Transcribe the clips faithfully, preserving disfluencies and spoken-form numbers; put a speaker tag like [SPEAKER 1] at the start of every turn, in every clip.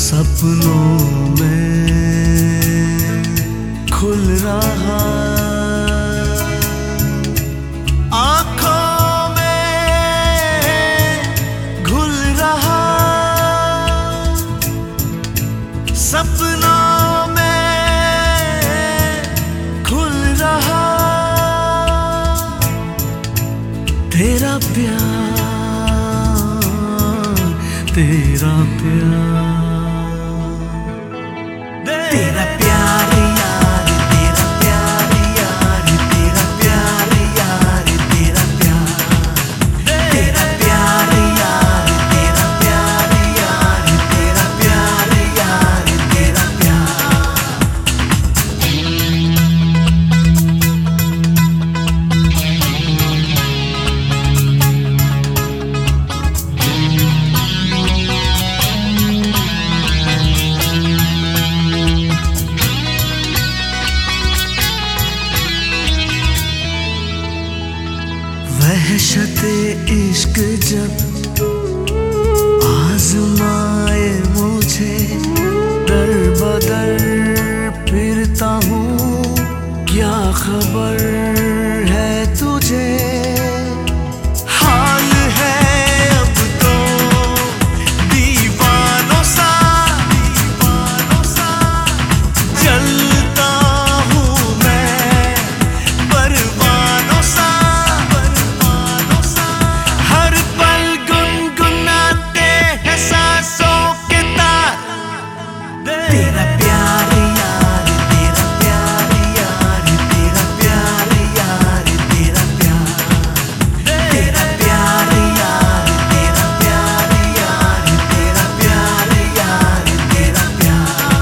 [SPEAKER 1] सपनों में खुल रहा, आँखों में घुल रहा, सपनों में खुल रहा, तेरा प्यार, तेरा प्यार, तेरा प्यार यार, तेरा प्यार यार, तेरा प्यार यार, तेरा प्यार, तेरा प्यार यार, तेरा प्यार यार, तेरा प्यार यार, तेरा प्यार। वहशते इश्क जब आज़माए मुझे, दर बदर फिरता हूँ, क्या खबर है तुझे? हाल है अब तो दीवानों सा, दीवानों सा चलता हूँ मैं, परवानों सा, परवानों सा हर पल गुनगुनाते हैं सांसों के तार। तेरा प्यार यार, तेरा प्यार यार, तेरा प्यार यार, तेरा प्यार, तेरा प्यार यार, तेरा प्यार यार, तेरा प्यार यार, तेरा प्यार।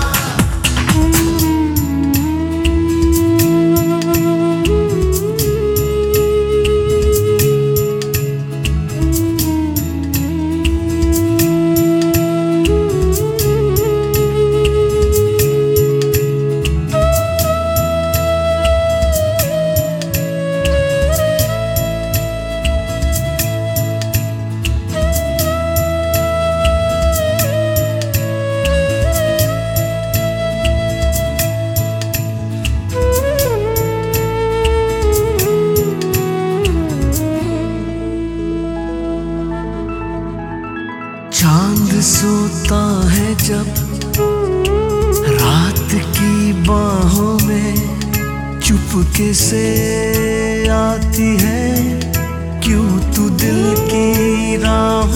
[SPEAKER 1] चांद सोता है जब रात की बाहों में, चुपके से आती है क्यों तू दिल की राह